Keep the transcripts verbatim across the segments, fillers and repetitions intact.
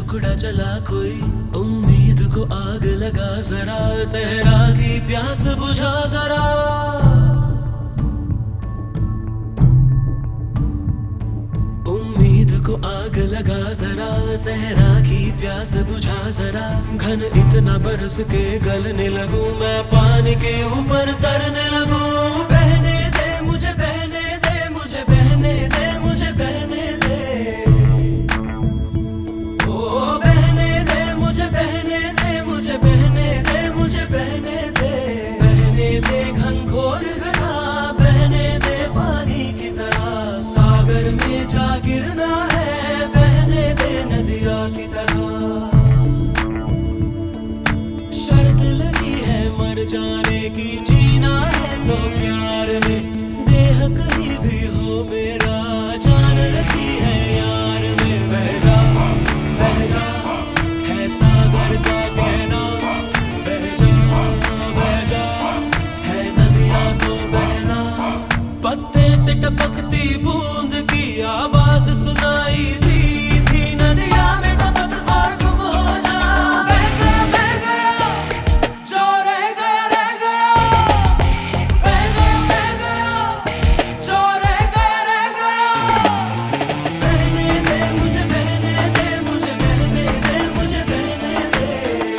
टुकड़ा जला कोई, उम्मीद को आग लगा जरा, सहरा की प्यास बुझा जरा। उम्मीद को आग लगा जरा, सहरा की प्यास बुझा जरा। घन इतना बरस के गलने लगूं, मैं पानी के ऊपर तरने लगूं। बहने दे मुझे, बहने दे मुझे, बहने दे मुझे, बहने दे। ओ बहने दे मुझे, बहने दे मुझे, बहने दे मुझे, बहने दे। बहने दे घनघोर घटा, बहने दे पानी की तरह। सागर में जा गिरना है, बहने दे नदिया की तरह। शर्त लगी है मर जाने की, जीना है तो प्यार में। देह कहीं भी हो मेरा, जान रखी है यार में। बह जा बह जा है सागर का कहना, बह जा बह जा है नदिया को बहना। पत्ते से टपकती बूंद की आवाज सुनाई दी थी, नदिया में टपक और गुम हो जा। बह गया बह गया जो रह गया रह गया, बह गया बह गया जो रह गया रह गया। बहने दे मुझे, बहने दे मुझे, बहने दे मुझे, बहने दे।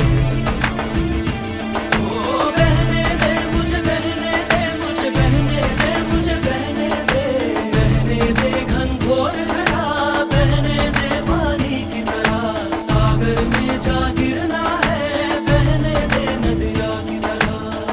ओ बहने दे मुझे, बहने दे मुझे, बहने दे मुझे, बहने दे। बहने दे घनघोर घटा, बहने दे पानी की तरह। सागर में जा गिरना है, बहने दे नदिया की तरह।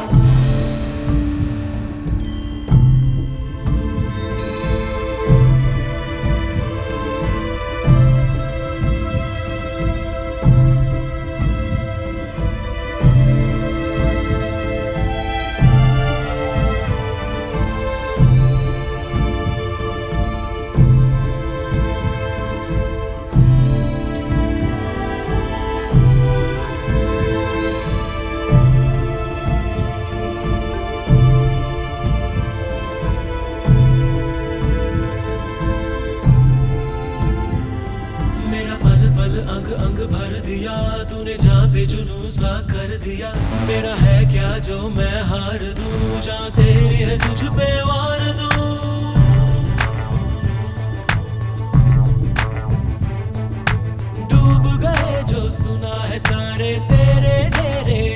मेरा पल पल अंग अंग भर दिया, तूने जहाँ पे जुनून सा कर दिया। मेरा है क्या जो मैं हार दूं, जहाँ तेरी है तुझ पे वार दूं। डूब गए जो सुना है सारे तेरे डेरे,